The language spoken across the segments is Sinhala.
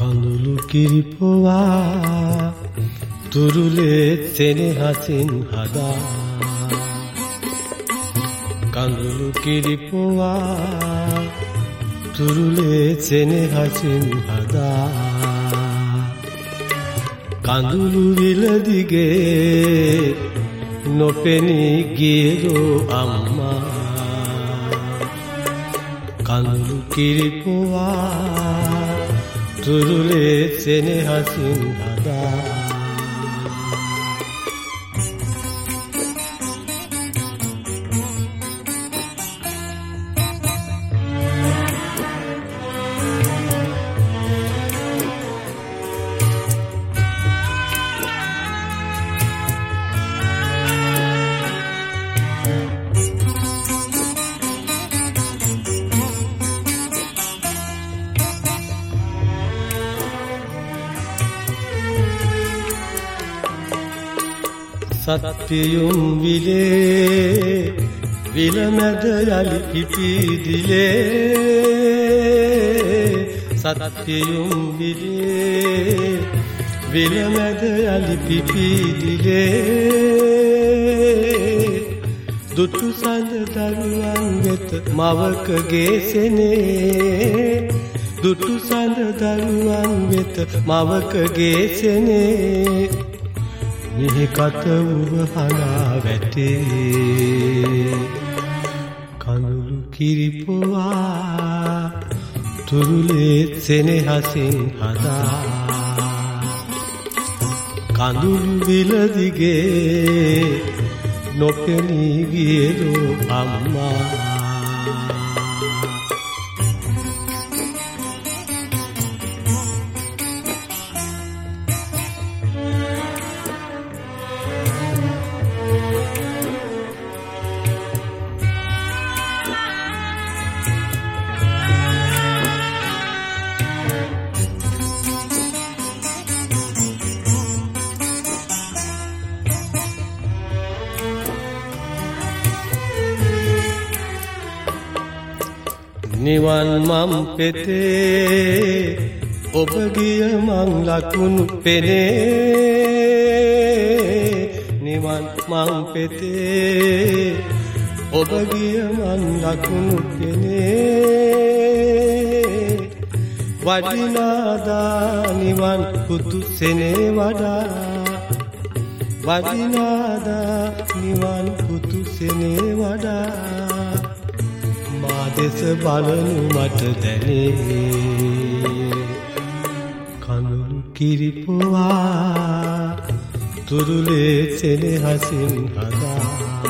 කඳුළු කිරිපොවා තුරුලේ සෙනෙහසින් හදා කඳුළු කිරිපොවා තුරුලේ සෙනෙහසින් හදා කඳුළු විල දිගේ නොපෙනී ගියෝ අම්මා කඳුළු කිරිපොවා තුරුලේ සෙනෙහසින් හදා සත්‍යයුම් විලේ විලමැද යලි පිපිදිලේ සත්‍යයුම් විලේ විලමැද යලි පිපිදිලේ දුටු සඳ දරුවන් වෙත මවකගේ සෙනේ දුටු සඳ දරුවන් වෙත මවකගේ සෙනේ මිහි කත උවහලා වැටේ කඳුළු කිරිපොවා තුරුලේ සෙනෙහසින් හදා කඳුළු විල දිගේ නොපෙනී ගියෝ අම්මා නිවන් මම් පෙතේ ඔබ ගිය මං ලකුණු පෙනේ නිවන් මම් පෙතේ ඔබ ගිය මං ලකුණු පෙනේ වදිනාදා නිවන් පුතු සෙනේ වඩා වදිනාදා නිවන් පුතු සෙනේ වඩා දෙස බලනු මට දැනේ කඳුළු කිරිපොවා තුරුලේ සෙනෙහසින් හදා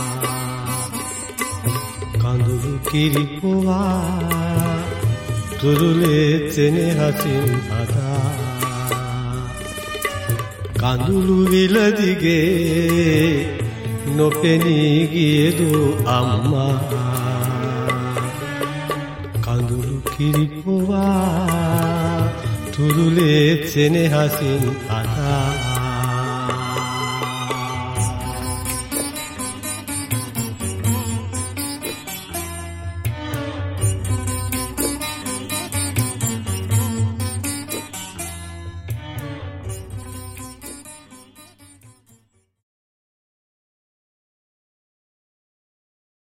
කඳුළු කිරිපොවා තුරුලේ සෙනෙහසින් හදා කඳුළු විල දිගේ නොපෙනී ගියෝ අම්මා කඳුළු කිරිපොවා තුරුලේ සෙනෙහසින් හදා